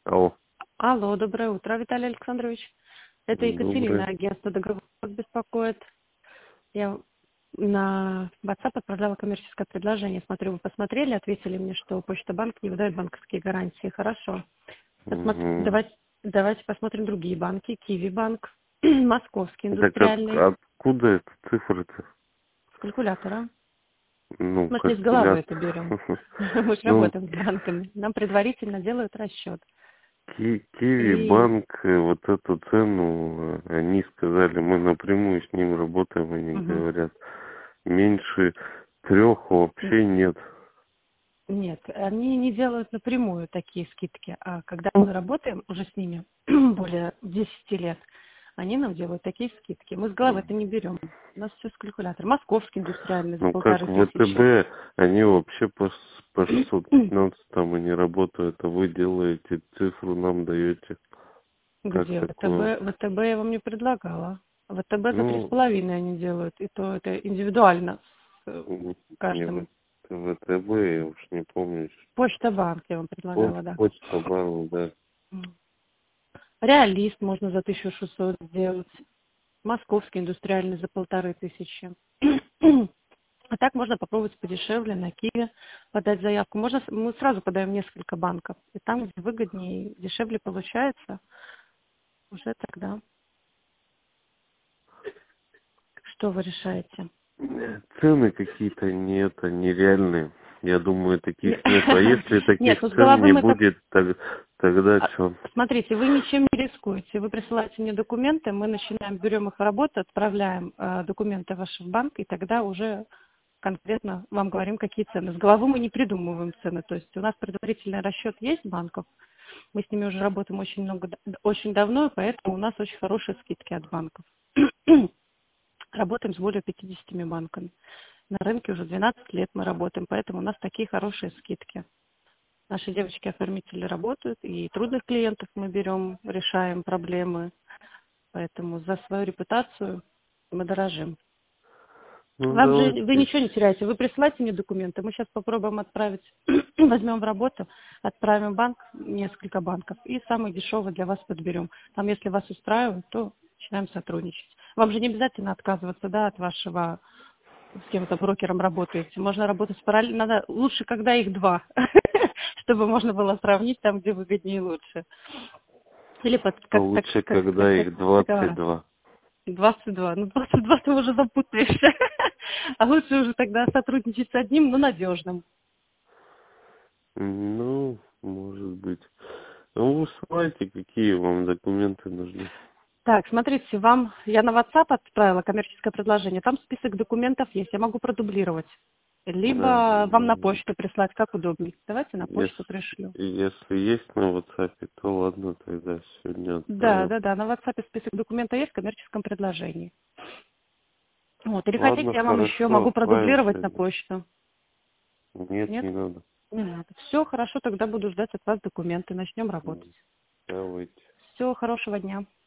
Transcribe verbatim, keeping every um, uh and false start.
Алло, Алло, доброе утро, Виталий Александрович. Это Екатерина, доброе. агентство договор беспокоит. Я на WhatsApp отправляла коммерческое предложение. Смотрю, вы посмотрели, ответили мне, что Почта Банк не выдает банковские гарантии. Хорошо. Посмотр- Угу. Давайте, давайте посмотрим другие банки. Киви банк, Московский Так от- индустриальный, откуда это цифры-то? с калькулятора. Ну, Мы ж не с головы это калькулятор. берем. Мы же Ну, работаем с банками. Нам предварительно делают расчет. Ки- Киви И банк, э, вот эту цену, э, они сказали, мы напрямую с ним работаем, они мгм. говорят, меньше трех вообще нет. Нет, они не делают напрямую такие скидки, а когда мы работаем уже с ними более десяти лет, они нам делают такие скидки. Мы с головы это не берем. У нас все с калькулятора. Московский индустриальный за Ну, как полторы тысячи. ВТБ, они вообще по, с- по шестьсот пятнадцать там и не работают, а вы делаете цифру, нам даете. Как Где? такое? ВТБ, ВТБ я вам не предлагала. ВТБ за три с Ну, половиной они делают, и то это индивидуально с э, М, Не в каждым. ВТБ, я уж не помню. Почта банк я вам Поч- предлагала, да. Почта банк, да. Реалист можно за тысячу шестьсот сделать. Московский индустриальный за полторы тысячи. А так можно попробовать подешевле на Киви подать заявку. Можно, с- мы сразу подаем несколько банков. И там, где выгоднее и дешевле получается, уже тогда что вы решаете? Цены какие-то не это нереальные. Я думаю, Не- таких нет. А если Нет, таких ну с цен головы не мы так... будет, так- тогда а, что? Смотрите, вы ничем не рискуете. Вы присылаете мне документы, мы начинаем, берем их в работу, отправляем э, документы в ваш банк, и тогда уже конкретно вам говорим, какие цены. С головы мы не придумываем цены. То есть у нас предварительный расчет есть банков. Мы с ними уже работаем очень много, очень давно, и поэтому у нас очень хорошие скидки от банков. Работаем с более пятидесятью банками. На рынке уже двенадцать лет мы работаем, поэтому у нас такие хорошие скидки. Наши девочки-оформители работают, и трудных клиентов мы берем, решаем проблемы. Поэтому за свою репутацию мы дорожим. Ну, Вам же вы давайте. ничего не теряете. Вы присылайте мне документы. Мы сейчас попробуем отправить, возьмем в работу, отправим в банк, несколько банков, и самый дешевый для вас подберем. Там, если вас устраивает, то начинаем сотрудничать. Вам же не обязательно отказываться, да, от вашего, с кем-то брокером работаете. Можно работать параллельно. Надо лучше, когда их два, чтобы можно было сравнить там, где выгоднее и лучше. Или под, А как, так, лучше, как, когда как их хотите двадцать договора. два. двадцать два. Ну, двадцать два ты уже запутаешься. А лучше уже тогда сотрудничать с одним, но надежным. Ну, может быть. Ну, вы знаете, какие вам документы нужны. Так, смотрите, вам я на WhatsApp отправила коммерческое предложение. Там список документов есть. Я могу продублировать. Да. Либо вам на почту прислать, как удобнее. Давайте на Если, почту пришлю. если есть на WhatsApp, то ладно, тогда сегодня Да, отправим. да, да. На WhatsApp список документов есть в коммерческом предложении. Вот. Или хотите, Ладно, я вам еще хорошо, могу отправим продублировать на сегодня. почту. Нет, Нет? не надо. Не надо. Все, хорошо, тогда буду ждать от вас документы. Начнем работать. Давайте. Всего хорошего дня.